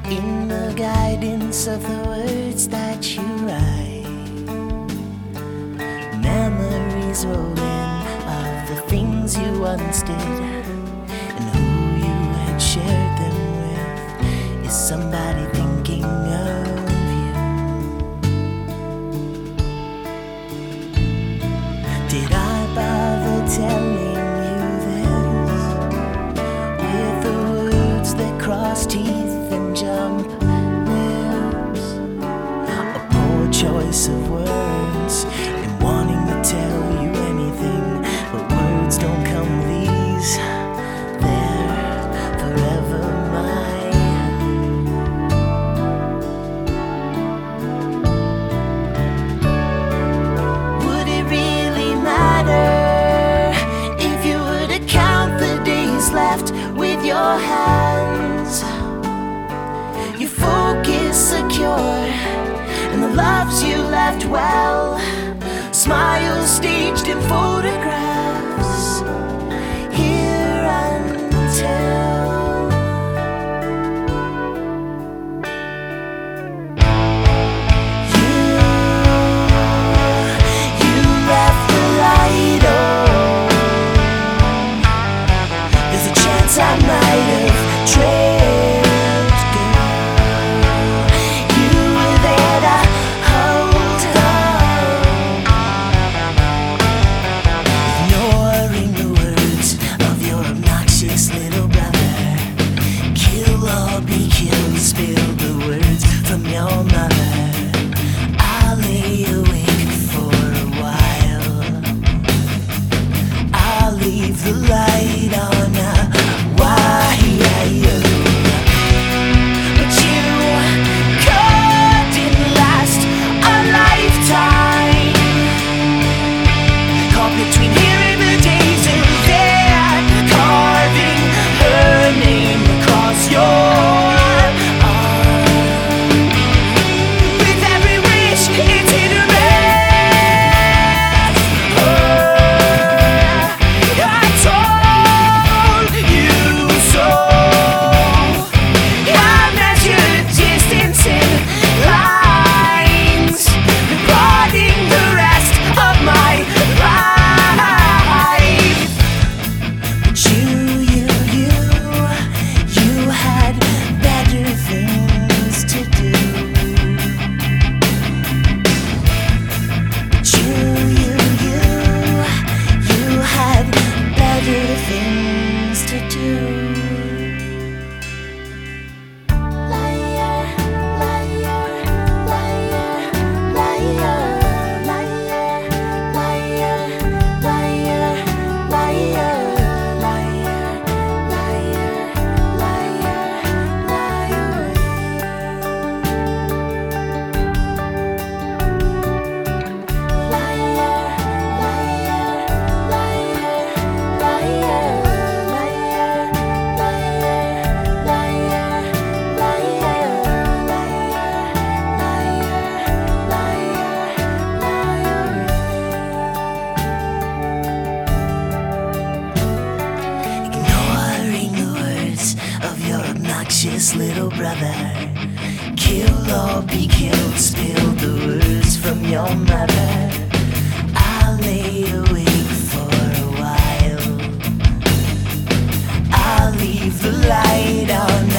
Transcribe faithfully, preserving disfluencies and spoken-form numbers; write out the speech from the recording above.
in the guidance of the words that you write. Memories roll in of the things you once did, and who you had shared them with is somebody thinking of you. Did I bother telling you this with the words that cross teeth and jump lips? A poor choice of words in wanting to tell you anything, but words don't come with ease. They're forever mine. Would it really matter if you were to count the days left with your hands? Your focus secure, and the loves you left well, smiles staged in photographs, here until you, you left the light on. There's a chance I might have tripped, girl. You were there to hold on, ignoring the words of your obnoxious little brother. Kill or be killed, spill the words from your mother. I'll lay awake for a while. I'll leave the light on a while. But you couldn't last a lifetime. Caught between here and the days of there, carving her name across your arm. With every wish, it's in a mess. I told you so. I measured distance in lines, plotting the rest of my life. But you, you, you, you had better things to do. But you, you, you, you had better things to do. Liar, liar, liar, liar, liar, liar, liar, liar, liar, ignoring the words of your obnoxious little brother. Kill or be killed, spill the words from your mother. I'll lay awake for a while. I'll leave the light on